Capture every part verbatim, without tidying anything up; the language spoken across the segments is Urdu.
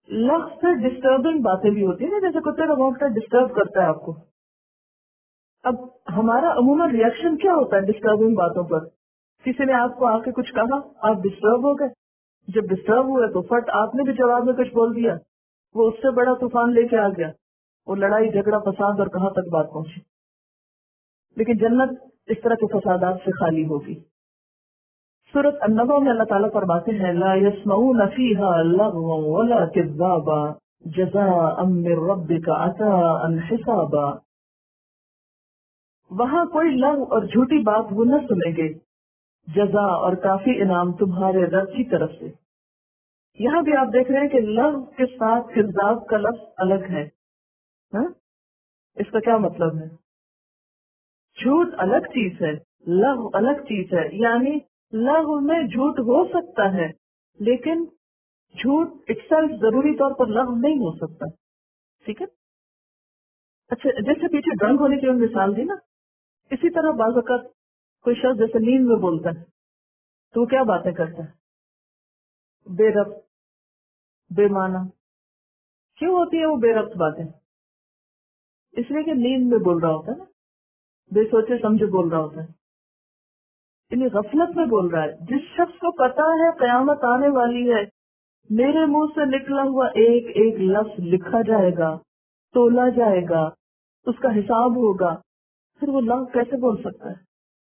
लफ्ज से डिस्टर्बिंग बातें भी होती है ना, जैसे कुत्ते का भौंकना डिस्टर्ब करता है आपको। अब हमारा अमूमन रिएक्शन क्या होता है डिस्टर्बिंग बातों पर? किसी ने आपको आके कुछ कहा, आप डिस्टर्ब हो गए। जब डिस्टर्ब हुए तो फट आपने भी जवाब में कुछ बोल दिया, वो उससे बड़ा तूफान लेके आ गया, वो लड़ाई झगड़ा फसाद और कहाँ तक बात पहुंची। लेकिन जन्नत इस तरह के फसादात से खाली होगी। सूरत अन्नबा में अल्लाह ताला फरमाते हैं, ला यस्मऊन फीहा लग़वन वला किज़्ज़ाबा जज़ाअम मिर रब्बिका अताअन हिसाबा। वहाँ कोई लग़व और झूठी बात वो न सुनेंगे, जजा और काफी इनाम तुम्हारे रब की तरफ से। यहाँ भी आप देख रहे हैं कि लग़व के साथ किज़्ज़ाब का लफ्ज अलग है। हा? इसका क्या मतलब है? झूठ अलग चीज है, लग़व अलग चीज है। यानी लग़व में झूठ हो सकता है, लेकिन झूठ इटसेल्फ जरूरी तौर पर लग़व नहीं हो सकता। ठीक है। अच्छा, जैसे पीछे ड्रंक होने की मिसाल दी ना, इसी तरह बाज़ वक़्त कोई शख्स जैसे नींद में बोलता है तो वो क्या बातें करता है? बेरब्त, बेमाना। क्यों होती है वो बेरब्त बातें? इसलिए कि नींद में बोल रहा होता है ना, बेसोचे समझे बोल रहा होता है, यानी गफलत में बोल रहा है। जिस शख्स को पता है कयामत आने वाली है, मेरे मुंह से निकला हुआ एक एक लफ्ज लिखा जाएगा, तोला जाएगा, उसका हिसाब होगा, फिर वो लफ्ज कैसे बोल सकता है?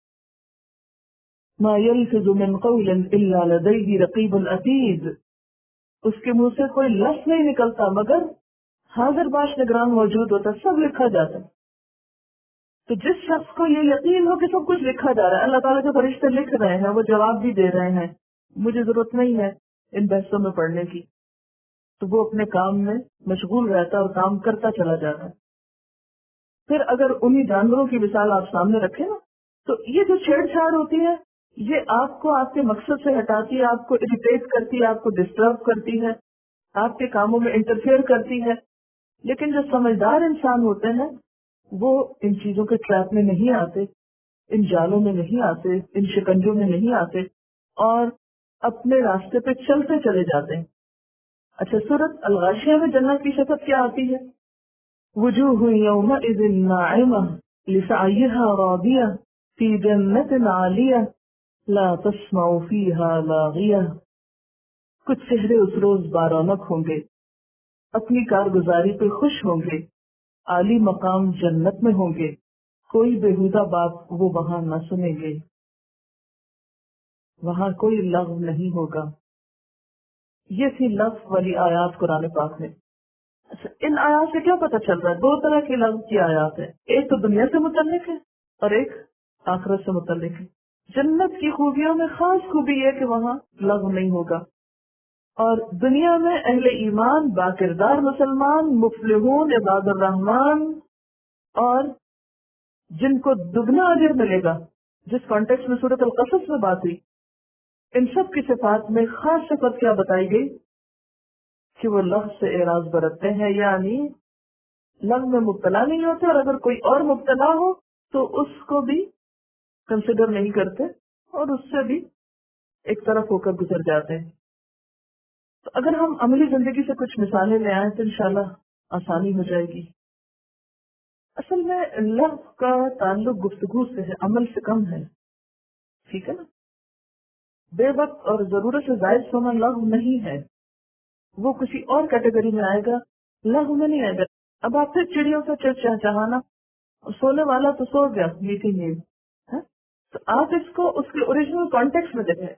मा यल्फिज़ु मिन क़ौलिन इल्ला लदैहि रक़ीबुन अतीद। उसके मुंह से कोई लफ्ज नहीं निकलता मगर हाजिर बाश निगरान मौजूद होता, सब लिखा जाता है। तो जिस शख्स को ये यकीन हो कि सब कुछ लिखा जा रहा है, अल्लाह ताला के फरिश्ते लिख रहे हैं, वो जवाब भी दे रहे हैं, मुझे जरूरत नहीं है इन बहसों में पढ़ने की, तो वो अपने काम में मशगूल रहता है और काम करता चला जाता है। फिर अगर उन्हीं जानवरों की मिसाल आप सामने रखें ना, तो ये जो छेड़छाड़ होती है, ये आपको आपके मकसद से हटाती है, आपको इरिटेट करती है, आपको डिस्टर्ब करती है, आपके कामों में इंटरफेयर करती है। लेकिन जो समझदार इंसान होते हैं वो इन चीजों के ट्रैप में नहीं आते, इन जालों में नहीं आते, इन शिकंजों में नहीं आते और अपने रास्ते पे चलते चले जाते हैं। अच्छा, सूरत अल-गाशिया में जन्नत की शक्ल क्या आती है? वुजूह यौमइज़िन नाइमा लिसअय्यिहा रादिया फी जन्नतिन आलिया ला तस्मउ फीहा लागिया। कुछ चेहरे उस रोज बारौनक होंगे, अपनी कारगुजारी पे खुश होंगे, आली मकाम जन्नत में होंगे, कोई बेहुदा बात वो वहाँ न सुनेंगे, वहाँ कोई लग़व नहीं होगा। ये थी लफ़्ज़ वाली आयात कुरान पाक में। अच्छा, इन आयात से क्या पता चल रहा है? दो तरह की लफ़्ज़ की आयात है, एक तो दुनिया से मुतल्लिक है और एक आखिरत से मुतल्लिक है। जन्नत की खूबियों में खास खूबी है कि वहाँ लग़्व नहीं होगा और दुनिया में अहले ईमान, बाकिरदार मुसलमान, मुफ्लिहून, इबादुर रहमान और जिनको दुगना अजर मिलेगा, जिस कॉन्टेक्स्ट में सूरत अल-क़सस में बात हुई, इन सब की सिफात में खास सिफत क्या बताई गई कि वो लफ्ज़ से एराज बरतते हैं, यानी लफ्ज़ में मुब्तला नहीं होते और अगर कोई और मुब्तला हो तो उसको भी कंसिडर नहीं करते और उससे भी एक तरफ होकर गुजर जाते हैं। तो अगर हम अमली जिंदगी से कुछ मिसालें ले आए तो इंशाल्लाह आसानी हो जाएगी। असल में लफ्ज़ का ताल्लुक गुफ्तगू से है, अमल से कम है। ठीक है ना? बेवक्त और जरूरत से जायद सोना लग़्व नहीं है, वो किसी और कैटेगरी में आएगा, लग़्व में नहीं आएगा। अब आप फिर चिड़ियों से चहचहाना, सोने वाला तो सो गया मीठी नींद, है? तो आप इसको उसके ओरिजिनल कॉन्टेक्स्ट में देखें।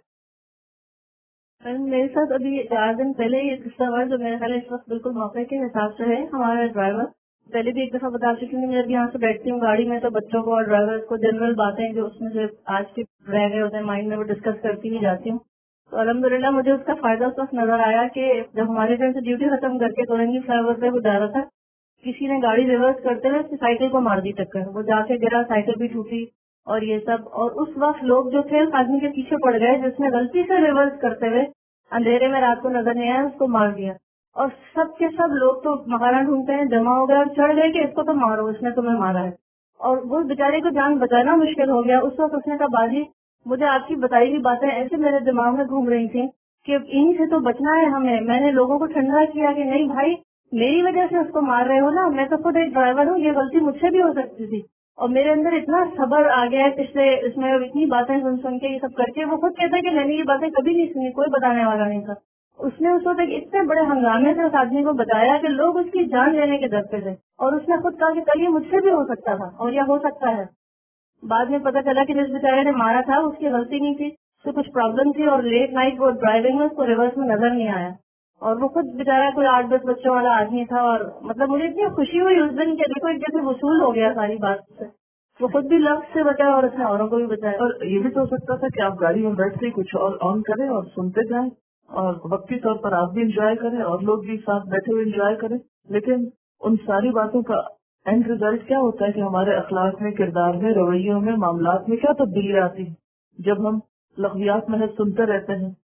मेरे साथ अभी चार दिन पहले ये किस्सा हुआ जो मेरे ख्याल इस वक्त बिल्कुल मौके के हिसाब से है। हमारा ड्राइवर, पहले भी एक दफा बता चुकी हूँ, मैं जब यहाँ से बैठती हूँ गाड़ी में तो बच्चों को और ड्राइवर को जनरल बातें जो उसमें से आज के रह गए होते हैं माइंड में वो डिस्कस करती ही जाती हूँ। तो अल्हम्दुलिल्लाह मुझे उसका फायदा उस वक्त नजर आया कि जब हमारे टाइम से ड्यूटी खत्म करके तोरंगी फ्लाईओवर पे वो जा रहा था, किसी ने गाड़ी रिवर्स करते हुए उसकी साइकिल को मार दी टक्कर, वो जाके गिरा, साइकिल भी टूटी और ये सब। और उस वक्त लोग जो थे उस आदमी के पीछे पड़ गए जिसने गलती से रिवर्स करते हुए अंधेरे में रात को नजर नहीं आया उसको मार दिया। और सब के सब लोग तो मकाना ढूंढते हैं, जमा हो गए और चढ़ गए कि इसको तो मारो, इसने तुम्हें मारा है। और वो बेचारे को जान बचाना मुश्किल हो गया। उस वक्त उसने कहा बाजी मुझे आपकी बताई हुई बातें ऐसे मेरे दिमाग में घूम रही थी کہ انہیں سے تو بچنا ہے ہمیں. میں نے لوگوں کو ٹھنڈا کیا کہ نہیں بھائی میری وجہ سے اس کو مار رہے ہو نا, میں تو خود ایک ڈرائیور ہوں, یہ غلطی مجھ سے بھی ہو سکتی تھی. اور میرے اندر اتنا صبر آ گیا ہے پچھلے اس میں اتنی باتیں سن سن کے یہ سب کر کے. وہ خود کہتا ہے کہ میں نے یہ باتیں کبھی نہیں سنی, کوئی بتانے والا نہیں تھا. اس نے اس وقت ایک اتنے بڑے ہنگامے سے اس آدمی کو بتایا کہ لوگ اس کی جان لینے کے در پہ تھے, اور اس نے خود کہا کہ کل یہ مجھ سے بھی ہو سکتا تھا اور یہ ہو سکتا ہے. بعد میں پتا چلا کہ جس بیچارے نے مارا تھا اس کی غلطی نہیں تھی, اس کو کچھ پرابلم تھی, اور لیٹ نائٹ وہ ڈرائیونگ میں اس کو ریورس میں نظر نہیں آیا, اور وہ خود بیچارہ کوئی آٹھ دس بچوں والا آدمی تھا. اور مطلب مجھے اتنی خوشی ہوئی اس دن کہ دیکھو ایک جیسے وصول ہو گیا ساری بات سے. وہ خود بھی لفظ سے بچا اور اس نے اوروں کو بھی بچایا. اور یہ بھی تو ہو سکتا تھا کہ آپ گاڑی میں بیٹھ کے کچھ اور آن کریں اور سنتے جائیں, اور وقتی طور پر آپ بھی انجوائے کریں اور لوگ بھی ساتھ بیٹھے ہوئے انجوائے کریں. لیکن ان ساری باتوں کا اینڈ ریزلٹ کیا ہوتا ہے کہ ہمارے اخلاق میں, کردار میں, رویوں میں, معاملات میں کیا تبدیلی آتی ہے جب ہم لغویات محض سنتے رہتے ہیں.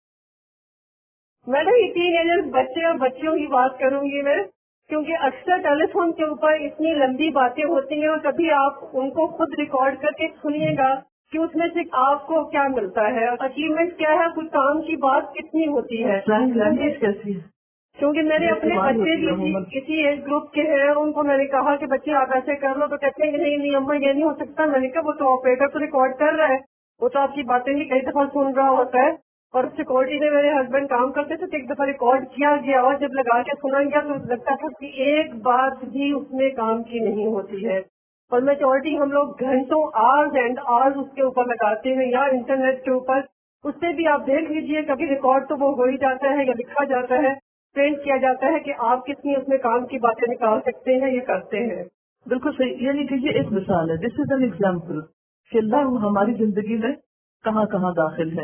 میڈم یہ ٹین ایجر بچے اور بچیوں کی بات کروں گی میں, کیونکہ اکثر ٹیلی فون کے اوپر اتنی لمبی باتیں ہوتی ہیں, اور کبھی آپ ان کو خود ریکارڈ کر کے سنیے گا کہ اس میں سے آپ کو کیا ملتا ہے, اچیومنٹ کیا ہے, کچھ کام کی بات کتنی ہوتی ہے. لینگویج کیسی ہے, کیونکہ میرے اپنے بچے بھی کسی ایج گروپ کے ہیں, ان کو میں نے کہا کہ بچے آپ ایسے کر لو, تو کہتے ہیں کہ نہیں نہیں اما یہ نہیں ہو سکتا. میں نے کہا وہ تو آپریٹر تو ریکارڈ کر رہا ہے, وہ تو آپ کی باتیں بھی کئی دفعہ سن رہا ہوتا ہے. اور سیکورٹی میں میرے ہسبینڈ کام کرتے تھے, تو ایک دفعہ ریکارڈ کیا گیا, اور جب لگا کے سنا گیا تو لگتا تھا کہ ایک بات بھی اس میں کام کی نہیں ہوتی ہے. اور میجورٹی ہم لوگ گھنٹوں آرز اینڈ آرز اس کے اوپر لگاتے ہیں, یا انٹرنیٹ کے اوپر. اس سے بھی آپ دیکھ لیجئے کبھی ریکارڈ تو وہ ہو ہی جاتا ہے یا لکھا جاتا ہے, پرنٹ کیا جاتا ہے کہ آپ کتنی اس میں کام کی باتیں نکال سکتے ہیں, یہ کرتے ہیں. بالکل صحیح. یعنی کہ یہ ایک مثال ہے, دس از این ایگزامپل کہ اللہ ہماری زندگی میں کہاں کہاں داخل ہے.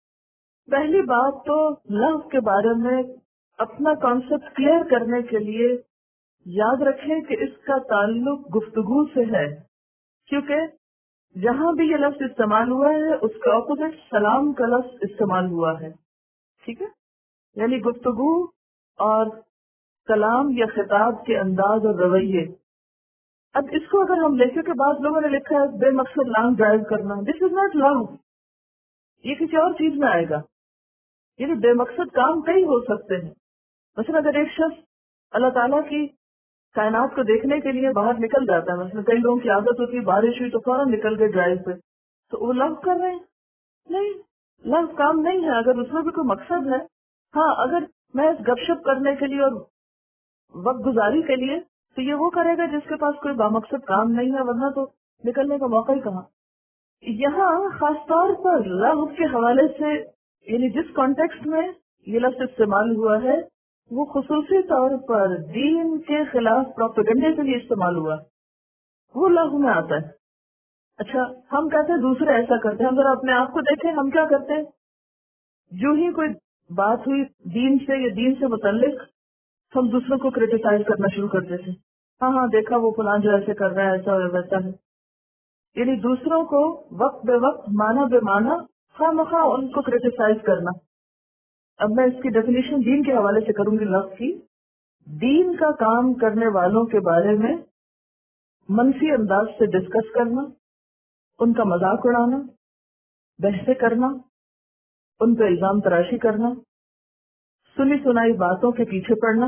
پہلی بات تو لو کے بارے میں اپنا کانسیپٹ کلیئر کرنے کے لیے یاد رکھیں کہ اس کا تعلق گفتگو سے ہے, کیونکہ جہاں بھی یہ لفظ استعمال ہوا ہے اس کا اپوزٹ سلام کا لفظ استعمال ہوا ہے. ٹھیک ہے, یعنی گفتگو اور کلام یا خطاب کے انداز اور رویے. اب اس کو اگر ہم لکھیں کہ بعض لوگوں نے لکھا ہے بے مقصد لانگ ڈرائیو کرنا, دس از ناٹ لو, یہ کسی اور چیز میں آئے گا. یعنی بے مقصد کام کئی ہو سکتے ہیں. مثلا اگر ایک شخص اللہ تعالیٰ کی کائنات کو دیکھنے کے لیے باہر نکل جاتا ہے, مثلا کئی لوگوں کی عادت ہوتی ہے بارش ہوئی تو فوراً نکل گئے ڈرائیو پہ, تو وہ لو کر رہے ہیں؟ نہیں, لو کام نہیں ہے اگر اس میں بھی کوئی مقصد ہے. ہاں اگر میں گپ شپ کرنے کے لیے اور وقت گزاری کے لیے, تو یہ وہ کرے گا جس کے پاس کوئی بامقصد کام نہیں ہے, ورنہ تو نکلنے کا موقع ہی کہاں. یہاں خاص طور پر لو کے حوالے سے, یعنی جس کانٹیکسٹ میں یہ لفظ استعمال ہوا ہے وہ خصوصی طور پر دین کے خلاف پروپیگنڈے کے لیے استعمال ہوا, وہ لفظ میں آتا ہے. اچھا, ہم کہتے ہیں دوسرے ایسا کرتے ہیں, ہم ذرا اپنے آپ کو دیکھیں ہم کیا کرتے ہیں. جو ہی کوئی بات ہوئی دین سے یا دین سے متعلق, ہم دوسروں کو کریٹیسائز کرنا شروع کرتے تھے. ہاں ہاں دیکھا وہ فلان جو ایسے کر رہا ہے, ایسا ویسا ہے. یعنی دوسروں کو وقت بے وقت مانا بے مانا خواہ مخواہ ان کو کریٹیسائز کرنا. اب میں اس کی ڈیفینیشن دین کے حوالے سے کروں گی لفظ کی. دین کا کام کرنے والوں کے بارے میں منفی انداز سے ڈسکس کرنا, ان کا مذاق اڑانا, بحثیں کرنا, ان پہ الزام تراشی کرنا, سنی سنائی باتوں کے پیچھے پڑنا.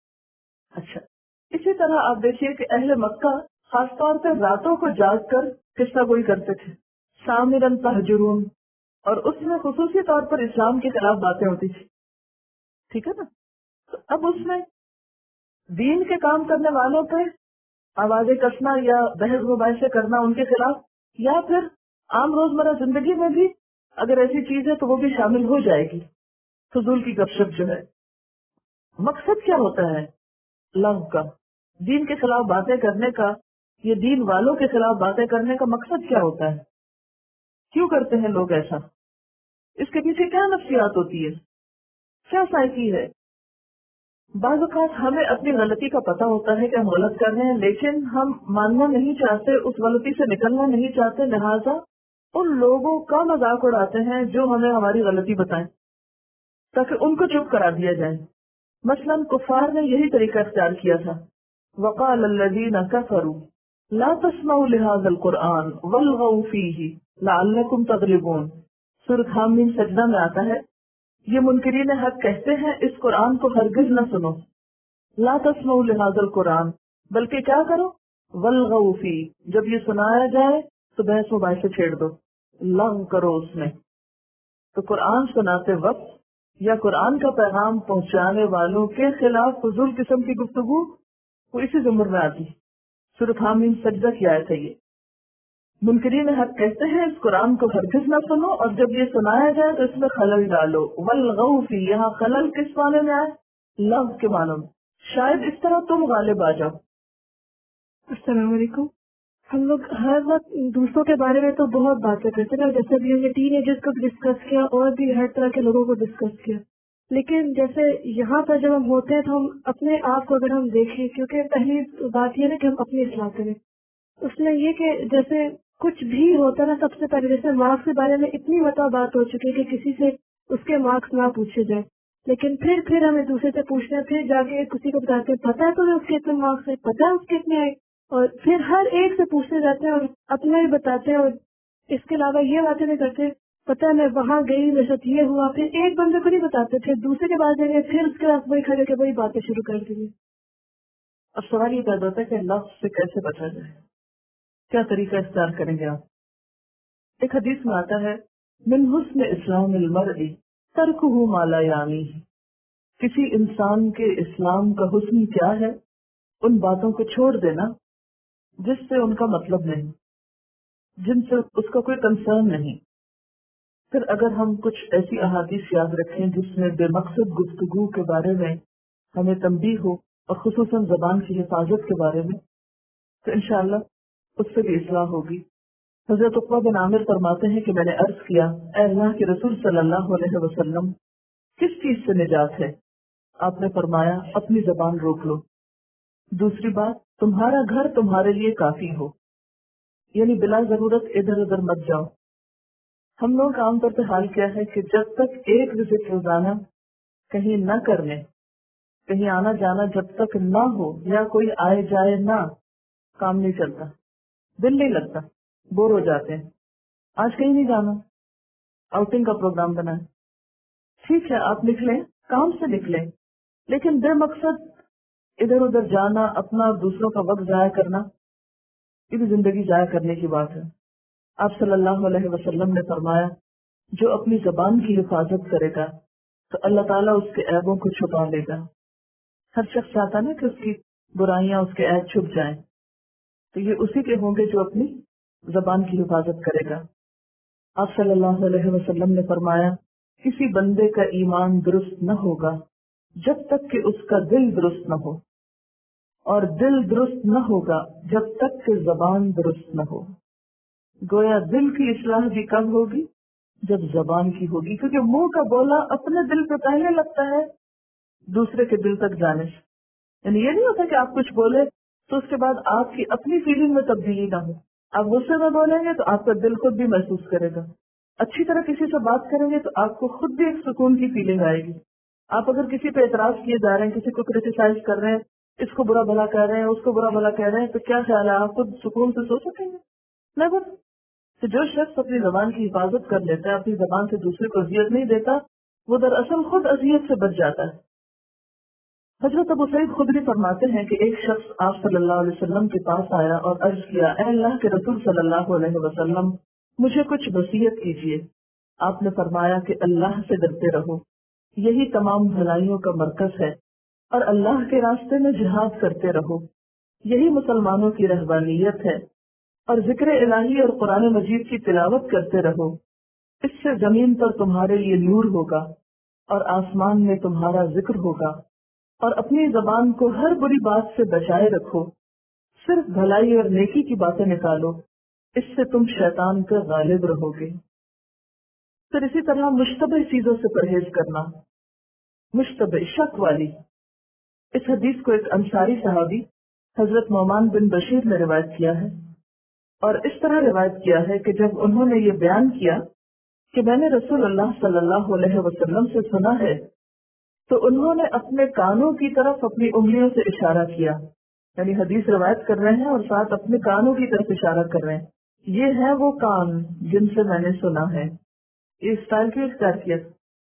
اچھا, اسی طرح آپ دیکھیے کہ اہل مکہ خاص طور پہ راتوں کو جاگ کر قصہ گوئی کرتے تھے, سامرن تہجرون, اور اس میں خصوصی طور پر اسلام کے خلاف باتیں ہوتی تھی. ٹھیک ہے نا. تو اب اس میں دین کے کام کرنے والوں پہ آوازیں کسنا یا بحث مباحثے کرنا ان کے خلاف, یا پھر عام روزمرہ زندگی میں بھی اگر ایسی چیز ہے تو وہ بھی شامل ہو جائے گی. فضول کی گپ شپ جو ہے. مقصد کیا ہوتا ہے لو کا, دین کے خلاف باتیں کرنے کا, یہ دین والوں کے خلاف باتیں کرنے کا مقصد کیا ہوتا ہے؟ کیوں کرتے ہیں لوگ ایسا؟ اس کے پیچھے کیا نفسیات ہوتی ہے, کیا سائیکی ہے؟ بعض اوقات ہمیں اپنی غلطی کا پتہ ہوتا ہے کہ ہم غلط کر رہے ہیں, لیکن ہم ماننا نہیں چاہتے, اس غلطی سے نکلنا نہیں چاہتے, لہٰذا ان لوگوں کا مذاق اڑاتے ہیں جو ہمیں ہماری غلطی بتائیں تاکہ ان کو چپ کرا دیا جائے. مثلاً کفار نے یہی طریقہ اختیار کیا تھا. وقال الذین کفروا لا تسمعوا لهذا القرآن والغوا فیہ لعلکم تغلبون. سورۃ حامیم سجدہ میں آتا ہے یہ منکرین حق کہتے ہیں اس قرآن کو ہرگز نہ سنو، لا تسمعوا لہذا القرآن، بلکہ کیا کرو، والغوا فیہ، جب یہ سنایا جائے تو بحث مباحثے چھیڑ دو، لغو کرو اس میں۔ تو قرآن سناتے وقت یا قرآن کا پیغام پہنچانے والوں کے خلاف فضول قسم کی گفتگو وہ اسی زمر میں آتی۔ سورۃ حامیم سجدہ کی آیت ہے یہ۔ منکرین حق کہتے ہیں اس قرآن کو ہرگز نہ سنو، اور جب یہ سنایا جائے تو اس میں خلل ڈالو، والغوا فیہ، یہاں خلل کس معنی میں آئے؟ لغو کے معنی میں، شاید اس طرح تم غالب آ جاؤ۔ السلام علیکم۔ ہم لوگ ہر وقت دوسروں کے بارے میں تو بہت باتیں کرتے ہیں، جیسے بھی ہم نے ٹین ایجرز کو ڈسکس کیا اور بھی ہر طرح کے لوگوں کو ڈسکس کیا، لیکن جیسے یہاں پر جب ہم ہوتے ہیں تو ہم اپنے آپ کو اگر ہم دیکھیں، کیونکہ پہلی بات یہ ہے کہ ہم اپنی اصلاح کریں، اس میں یہ کہ جیسے کچھ بھی ہوتا ہے نا، سب سے پہلے جیسے مارکس کے بارے میں اتنی مرتبہ بات ہو چکی ہے کہ کسی سے اس کے مارکس نہ پوچھے جائیں، لیکن پھر پھر ہمیں دوسرے سے پوچھنا ہے، پھر جا کے کسی کو بتاتے ہیں پتہ ہے تمہیں اس کے اتنے مارکس ہے، پتہ ہے اس کے اتنے آئے، اور پھر ہر ایک سے پوچھتے جاتے ہیں اور اپنا ہی بتاتے ہیں، اور اس کے علاوہ یہ باتیں نہیں کرتے پتہ ہے میں وہاں گئی، میرے ساتھ یہ ہوا، پھر ایک بندے کو نہیں بتاتے، پھر دوسرے کے بعد جائیں گے، پھر اس کے بعد وہی کھڑے کے وہی باتیں شروع کر دیں گے۔ اب سوال یہ پیدا ہوتا ہے کہ لفظ سے کیسے بچا جائے، کیا طریقہ اختیار کریں گے آپ؟ ایک حدیث میں آتا ہے من حسن اسلام المرء ترکہ ما لا یعنیہ، کسی انسان کے اسلام کا حسن کیا ہے؟ ان باتوں کو چھوڑ دینا جس سے ان کا مطلب نہیں، جن سے اس کا کوئی کنسرن نہیں۔ پھر اگر ہم کچھ ایسی احادیث یاد رکھیں جس میں بے مقصد گفتگو کے بارے میں ہمیں تنبیہ ہو، اور خصوصاً زبان کی حفاظت کے بارے میں، تو انشاءاللہ اس سے بھی اصلاح ہوگی۔ حضرت عقبہ بن عامر فرماتے ہیں کہ میں نے عرض کیا اے اللہ کے رسول صلی اللہ علیہ وسلم کس چیز سے نجات ہے؟ آپ نے فرمایا اپنی زبان روک لو، دوسری بات تمہارا گھر تمہارے لیے کافی ہو، یعنی بلا ضرورت ادھر ادھر مت جاؤ۔ ہم لوگ کا عام طور پہ حال کیا ہے کہ جب تک ایک وزٹ روزانہ کہیں نہ کرنے، کہیں آنا جانا جب تک نہ ہو یا کوئی آئے جائے نہ، کام نہیں چلتا، دل نہیں لگتا، بور ہو جاتے ہیں۔ آج کہیں نہیں جانا، آؤٹنگ کا پروگرام بنائیں، ٹھیک ہے آپ نکلیں، کام سے نکلیں، لیکن بے مقصد ادھر ادھر جانا، اپنا اور دوسروں کا وقت ضائع کرنا، یہ بھی زندگی ضائع کرنے کی بات ہے۔ آپ صلی اللہ علیہ وسلم نے فرمایا جو اپنی زبان کی حفاظت کرے گا تو اللہ تعالیٰ اس کے عیبوں کو چھپا لے گا۔ ہر شخص چاہتا نا کہ اس کی برائیاں، اس کے عیب چھپ جائیں، تو یہ اسی کے ہوں گے جو اپنی زبان کی حفاظت کرے گا۔ آپ صلی اللہ علیہ وسلم نے فرمایا کسی بندے کا ایمان درست نہ ہوگا جب تک کہ اس کا دل درست نہ ہو، اور دل درست نہ ہوگا جب تک کہ زبان درست نہ ہو۔ گویا دل کی اصلاح بھی کب ہوگی؟ جب زبان کی ہوگی، کیونکہ منہ کا بولا اپنے دل پہ پہلے لگتا ہے دوسرے کے دل تک جانے سے۔ یعنی یہ نہیں ہوتا کہ آپ کچھ بولے تو اس کے بعد آپ کی اپنی فیلنگ میں تبدیلی نہ ہو۔ آپ غصے میں بولیں گے تو آپ کا دل خود بھی محسوس کرے گا، اچھی طرح کسی سے بات کریں گے تو آپ کو خود بھی ایک سکون کی فیلنگ آئے گی۔ آپ اگر کسی پہ اعتراض کیے جا رہے ہیں، کسی کو کرٹیسائز کر رہے ہیں، اس کو برا بھلا کہہ رہے ہیں، اس کو برا بھلا کہہ رہے ہیں، تو کیا خیال ہے آپ خود سکون سے سو سکیں گے؟ نہیں۔ تو جو شخص اپنی زبان کی حفاظت کر لیتا ہے، اپنی زبان سے دوسرے کو اذیت نہیں دیتا، وہ دراصل خود اذیت سے بچ جاتا ہے۔ حضرت ابو سعید خدری فرماتے ہیں کہ ایک شخص آپ صلی اللہ علیہ وسلم کے پاس آیا اور عرض کیا اے اللہ کے رسول صلی اللہ علیہ وسلم مجھے کچھ وصیت کیجیے۔ آپ نے فرمایا کہ اللہ سے ڈرتے رہو، یہی تمام بھلائیوں کا مرکز ہے، اور اللہ کے راستے میں جہاد کرتے رہو، یہی مسلمانوں کی رہبانیت ہے، اور ذکر الہی اور قرآن مجید کی تلاوت کرتے رہو، اس سے زمین پر تمہارے لیے نور ہوگا اور آسمان میں تمہارا ذکر ہوگا، اور اپنی زبان کو ہر بری بات سے بچائے رکھو، صرف بھلائی اور نیکی کی باتیں نکالو، اس سے تم شیطان کا غالب رہو گے۔ پھر اسی طرح مشتبہ چیزوں سے پرہیز کرنا، مشتبہ شک والی۔ اس حدیث کو ایک انصاری صحابی حضرت نعمان بن بشیر نے روایت کیا ہے، اور اس طرح روایت کیا ہے کہ جب انہوں نے یہ بیان کیا کہ میں نے رسول اللہ صلی اللہ علیہ وسلم سے سنا ہے، تو انہوں نے اپنے کانوں کی طرف اپنی انگلیوں سے اشارہ کیا، یعنی حدیث روایت کر رہے ہیں اور ساتھ اپنے کانوں کی طرف اشارہ کر رہے ہیں، یہ ہے وہ کان جن سے میں نے سنا ہے۔ یہ اسٹائل کی اختیار کیا،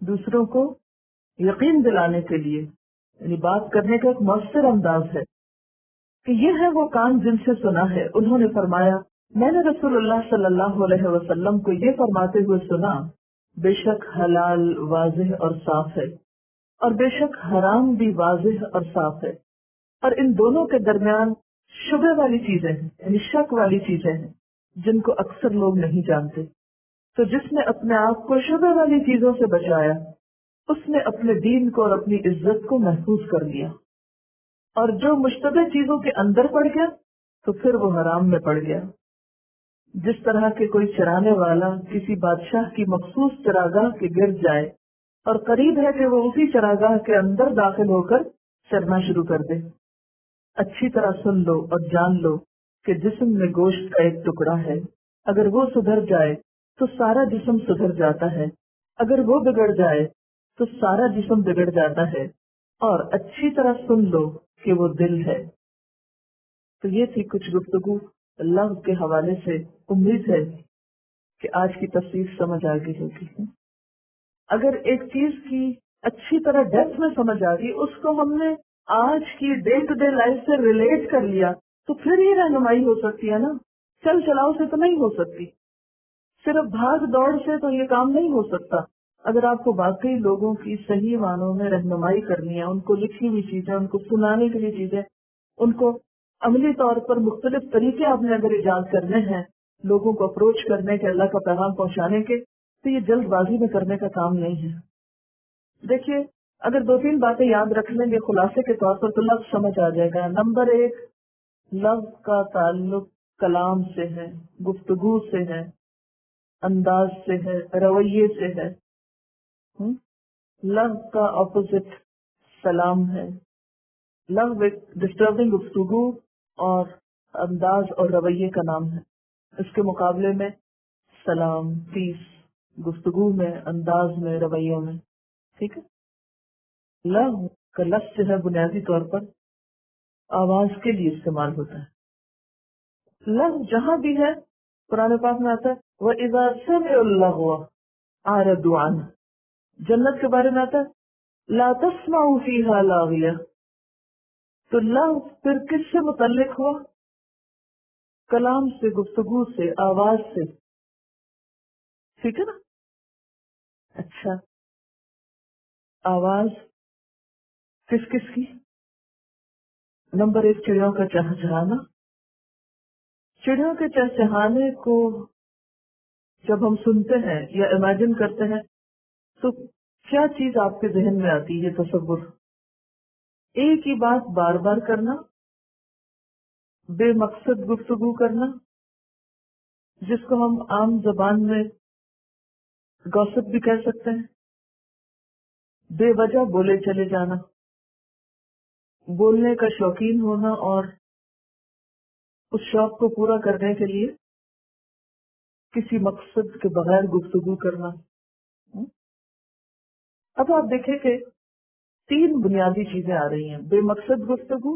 دوسروں کو یقین دلانے کے لیے، یعنی بات کرنے کا ایک مؤثر انداز ہے کہ یہ ہے وہ کان جن سے سنا ہے. انہوں نے فرمایا میں نے رسول اللہ صلی اللہ علیہ وسلم کو یہ فرماتے ہوئے سنا، بے شک حلال واضح اور صاف ہے اور بے شک حرام بھی واضح اور صاف ہے، اور ان دونوں کے درمیان شبہ والی چیزیں ہیں، یعنی شک والی چیزیں ہیں جن کو اکثر لوگ نہیں جانتے. تو جس نے اپنے آپ کو شبہ والی چیزوں سے بچایا اس نے اپنے دین کو اور اپنی عزت کو محفوظ کر لیا، اور جو مشتبہ چیزوں کے اندر پڑ گیا تو پھر وہ حرام میں پڑ گیا. جس طرح کے کوئی چرانے والا کسی بادشاہ کی مخصوص چراگاہ کے گرد جائے اور قریب ہے کہ وہ اسی چراگاہ کے اندر داخل ہو کر چرنا شروع کر دے. اچھی طرح سن لو اور جان لو کہ جسم میں گوشت کا ایک ٹکڑا ہے، اگر وہ سدھر جائے تو سارا جسم سدھر جاتا ہے، اگر وہ بگڑ جائے تو سارا جسم بگڑ جاتا ہے، اور اچھی طرح سن لو کہ وہ دل ہے. تو یہ تھی کچھ گفتگو لفظ کے حوالے سے. امید ہے کہ آج کی تفسیر سمجھ آ گئی ہوگی. اگر ایک چیز کی اچھی طرح ڈیپتھ میں سمجھ آ گئی، اس کو ہم نے آج کی ڈے ٹو ڈے لائف سے ریلیٹ کر لیا، تو پھر یہ رہنمائی ہو سکتی ہے نا. چل چلاؤ سے تو نہیں ہو سکتی، صرف بھاگ دوڑ سے تو یہ کام نہیں ہو سکتا. اگر آپ کو واقعی لوگوں کی صحیح معنوں میں رہنمائی کرنی ہے، ان کو لکھی ہوئی چیزیں، ان کو سنانے کے لیے چیزیں، ان کو عملی طور پر مختلف طریقے آپ نے اگر ایجاد کرنے ہیں لوگوں کو اپروچ کرنے کے، اللہ کا پیغام پہنچانے کے، تو یہ جلد بازی میں کرنے کا کام نہیں ہے. دیکھیے اگر دو تین باتیں یاد رکھ لیں گے خلاصے کے طور پر تو لفظ سمجھ آ جائے گا. نمبر ایک، لفظ کا تعلق کلام سے ہے، گفتگو سے ہے، انداز سے ہے، رویے سے ہے. لفظ کا اپوزٹ سلام ہے. لفظ ایک ڈسٹربنگ گفتگو اور انداز اور رویے کا نام ہے. اس کے مقابلے میں سلام، پیس، گفتگو میں، انداز میں، رویوں میں. ٹھیک ہے. لفظ کا لفظ جو ہے بنیادی طور پر آواز کے لیے استعمال ہوتا ہے. لفظ جہاں بھی ہے قرآن پاک میں آتا ہے وَإِذَا سَمِعُوا اللَّغْوَ أَعْرَضُوا عَنْهُ. جنت کے بارے میں آتا ہے لَا تَسْمَعُوا فِيهَا لَاغِيَةً. تو لفظ پھر کس سے متعلق ہوا؟ کلام سے، گفتگو سے، آواز سے. ٹھیک ہے نا. اچھا، آواز کس کس کی؟ نمبر ایک، چڑیوں کا چہچہانا. چڑیوں کے چہچہانے کو جب ہم سنتے ہیں یا امیجن کرتے ہیں تو کیا چیز آپ کے ذہن میں آتی ہے؟ تصور. ایک ہی بات بار بار کرنا، بے مقصد گفتگو کرنا، جس کو ہم عام زبان میں گوسپ بھی کہہ سکتے ہیں. بے وجہ بولے چلے جانا، بولنے کا شوقین ہونا اور اس شوق کو پورا کرنے کے لیے کسی مقصد کے بغیر گفتگو کرنا. اب آپ دیکھیں کہ تین بنیادی چیزیں آ رہی ہیں: بے مقصد گفتگو،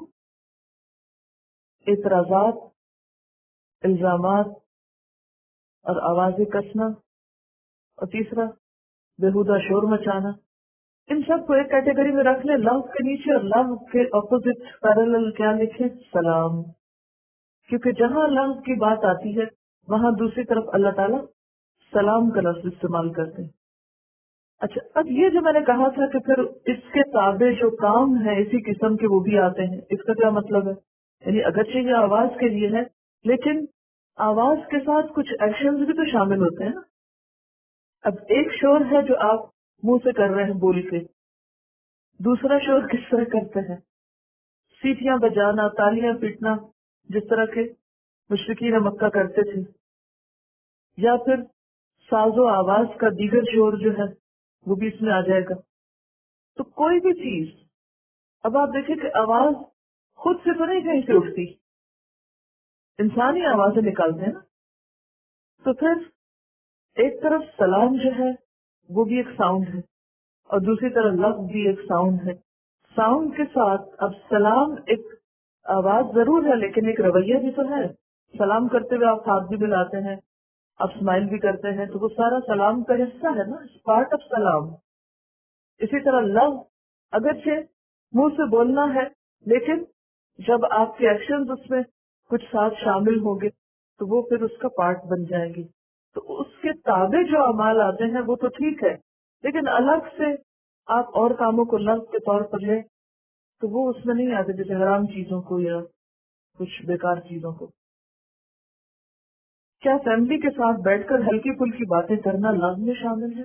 اعتراضات، الزامات اور آوازیں کسنا، اور تیسرا بےہودہ شور مچانا. ان سب کو ایک کیٹیگری میں رکھ لیں. لفظ کے نیچے اور لفظ کے اپوزٹ پیرالل کیا لکھیں؟ سلام. کیونکہ جہاں لفظ کی بات آتی ہے وہاں دوسری طرف اللہ تعالیٰ سلام کا لفظ استعمال کرتے ہیں. اچھا، اب یہ جو میں نے کہا تھا کہ پھر اس کے تابع جو کام ہے اسی قسم کے وہ بھی آتے ہیں، اس کا کیا مطلب ہے؟ یعنی اگرچہ یہ آواز کے لیے ہے لیکن آواز کے ساتھ کچھ ایکشنز بھی تو شامل ہوتے ہیں نا. اب ایک شور ہے جو آپ منہ سے کر رہے ہیں بول کے، دوسرا شور کس طرح کرتے ہیں؟ سیٹیاں بجانا، تالیاں پیٹنا، جس طرح کے مشرکین مکہ کرتے تھے، یا پھر ساز و آواز کا دیگر شور جو ہے وہ بھی اس میں آ جائے گا. تو کوئی بھی چیز، اب آپ دیکھیں کہ آواز خود سے تو نہیں کہیں سے اٹھتی، انسانی آوازیں نکالتے ہیں نا. تو پھر ایک طرف سلام جو ہے وہ بھی ایک ساؤنڈ ہے اور دوسری طرف لفظ بھی ایک ساؤنڈ ہے. ساؤنڈ کے ساتھ اب سلام ایک آواز ضرور ہے لیکن ایک رویہ بھی تو ہے. سلام کرتے ہوئے آپ ہاتھ بھی ملاتے ہیں، آپ اسمائل بھی کرتے ہیں، تو وہ سارا سلام کا حصہ ہے نا، پارٹ آف سلام. اسی طرح لو اگرچہ منہ سے بولنا ہے لیکن جب آپ کے ایکشن اس میں کچھ ساتھ شامل ہوں گے تو وہ پھر اس کا پارٹ بن جائیں گی. تو اس کے تابع جو اعمال آتے ہیں وہ تو ٹھیک ہے، لیکن الگ سے آپ اور کاموں کو لو کے طور پر لیں تو وہ اس میں نہیں آتے، جیسے حرام چیزوں کو یا کچھ بیکار چیزوں کو. کیا فیملی کے ساتھ بیٹھ کر ہلکی پھلکی باتیں کرنا لازم میں شامل ہے؟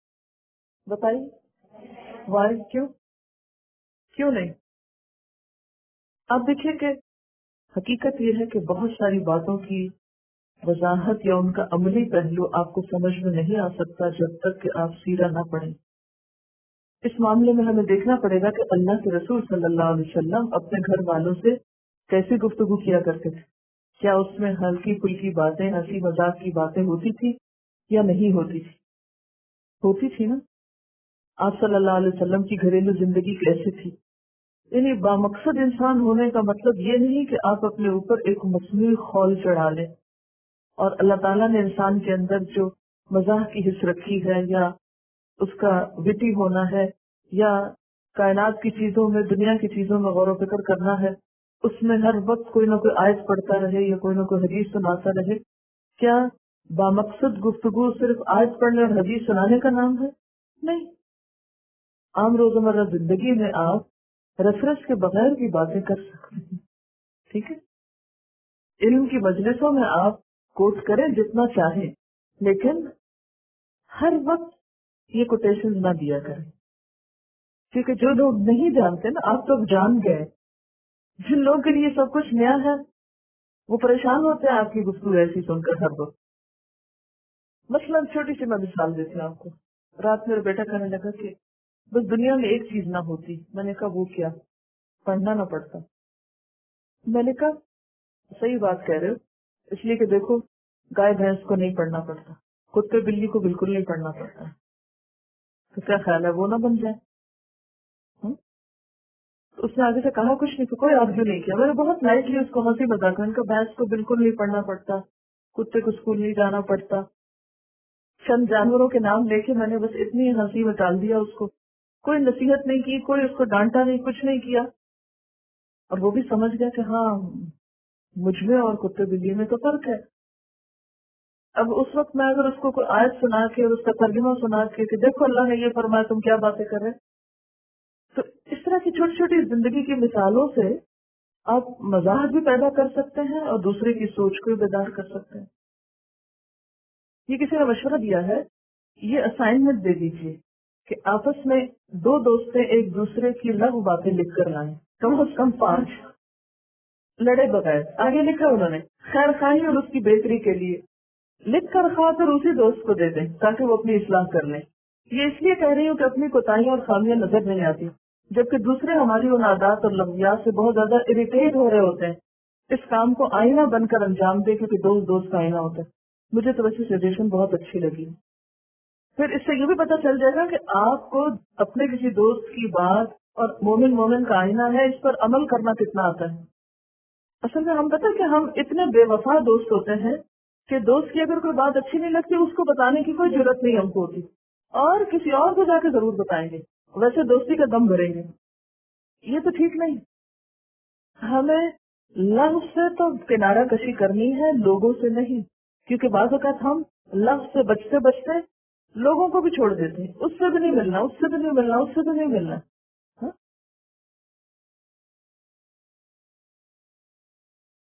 بتائیے وائی، کیوں کیوں نہیں؟ آپ دیکھیے کہ حقیقت یہ ہے کہ بہت ساری باتوں کی وضاحت یا ان کا عملی پہلو آپ کو سمجھ میں نہیں آ سکتا جب تک کہ آپ سیرہ نہ پڑھیں. اس معاملے میں ہمیں دیکھنا پڑے گا کہ اللہ کے رسول صلی اللہ علیہ وسلم اپنے گھر والوں سے کیسی گفتگو کیا کرتے تھے. کیا اس میں ہلکی پھلکی باتیں، ہنسی مذاق کی باتیں ہوتی تھی یا نہیں ہوتی تھی؟ ہوتی تھی نا. آپ صلی اللہ علیہ وسلم کی گھریلو زندگی کیسی تھی؟ یعنی بامقصد انسان ہونے کا مطلب یہ نہیں کہ آپ اپنے اوپر ایک مصنوعی خول چڑھا لیں، اور اللہ تعالیٰ نے انسان کے اندر جو مزاح کی حص رکھی ہے یا اس کا وٹی ہونا ہے یا کائنات کی چیزوں میں، دنیا کی چیزوں میں غور و فکر کرنا ہے، اس میں ہر وقت کوئی نہ کوئی آیت پڑھتا رہے یا کوئی نہ کوئی حدیث سناتا رہے. کیا بامقصد گفتگو صرف آیت پڑھنے اور حدیث سنانے کا نام ہے؟ نہیں. عام روزمرہ زندگی میں آپ ریفرنس کے بغیر کی باتیں کر سکتے ہیں. ٹھیک ہے، علم کی مجلسوں میں آپ کوٹ کریں جتنا چاہیں، لیکن ہر وقت یہ کوٹیشن نہ دیا کریں، کیونکہ جو لوگ نہیں جانتے نا، آپ تو جان گئے. جن لوگوں کے لیے سب کچھ نیا ہے وہ پریشان ہوتے ہیں آپ کی گفتگو ایسی سن کر ہر وقت. مثلاً چھوٹی سی میں مثال دیتی ہوں آپ کو. رات میرا بیٹا کہنے لگا کہ بس دنیا میں ایک چیز نہ ہوتی. میں نے کہا وہ کیا؟ پڑھنا نہ پڑتا. میں نے کہا صحیح بات کہہ رہے ہو، اس لیے کہ دیکھو گائے بھینس کو نہیں پڑھنا پڑتا، کتے بلی کو بالکل نہیں پڑھنا پڑتا، تو کیا خیال ہے وہ نہ بن جائے؟ اس نے آگے سے کہا کچھ نہیں، کوئی آرگیو نہیں کیا. میں نے بہت لائٹلی اس کو ہنسی مذاق میں کہا بھینس کو بالکل نہیں پڑھنا پڑتا، کتے کو اسکول نہیں جانا پڑتا. چند جانوروں کے نام لے کے میں نے بس اتنی ہنسی میں ڈال دیا اس کو. کوئی نصیحت نہیں کی، کوئی اس کو ڈانٹا نہیں، کچھ نہیں کیا. اور وہ بھی سمجھ گیا کہ ہاں مجھ میں اور کتے بلی میں تو فرق ہے. اب اس وقت میں اگر اس کو کوئی آیت سنا کے اور اس کا ترجمہ سنا کے کہ دیکھو اللہ نے یہ فرمایا تم کیا باتیں کر رہے، تو اس طرح کی چھوٹی چھوٹی زندگی کی مثالوں سے آپ مزاح بھی پیدا کر سکتے ہیں اور دوسرے کی سوچ کو بھی بیدار کر سکتے ہیں. یہ کسی نے مشورہ دیا ہے، یہ اسائنمنٹ دے دیجیے کہ آپس میں دو دوستیں ایک دوسرے کی لغو باتیں لکھ کر لائیں، کم از کم پانچ، لڑے بغیر. آگے لکھا انہوں نے خیر خواہی اور اس کی بہتری کے لیے لکھ کر خواہ کر اسی دوست کو دے دیں تاکہ وہ اپنی اصلاح کر لیں. یہ اس لیے کہہ رہی ہوں کہ اپنی کوتاہیاں اور خامیاں نظر نہیں آتی، جبکہ دوسرے ہماری ان عادات اور لفظیات سے بہت زیادہ اریٹیٹ ہو رہے ہوتے ہیں. اس کام کو آئینہ بن کر انجام دے کیونکہ دوست دوست کا آئینہ ہوتا ہے. مجھے تو ویسے سجیشن بہت اچھی لگی. پھر اس سے یہ بھی پتہ چل جائے گا کہ آپ کو اپنے کسی دوست کی بات اور مومن مومن کا آئینہ ہے، اس پر عمل کرنا کتنا آتا ہے. اصل میں ہم پتہ کہ ہم اتنے بے وفا دوست ہوتے ہیں کہ دوست کی اگر کوئی بات اچھی نہیں لگتی اس کو بتانے کی کوئی ضرورت نہیں ہم کو ہوتی، اور کسی اور کو جا کے ضرور بتائیں گے، ویسے دوستی کا دم بھریں گے. یہ تو ٹھیک نہیں. ہمیں لفظ سے تو کنارہ کشی کرنی ہے، لوگوں سے نہیں، کیونکہ بعض اوقات ہم لفظ سے بچتے بچتے لوگوں کو بھی چھوڑ دیتے ہیں. اس سے بھی نہیں ملنا، اس سے بھی نہیں ملنا، اس سے بھی نہیں ملنا.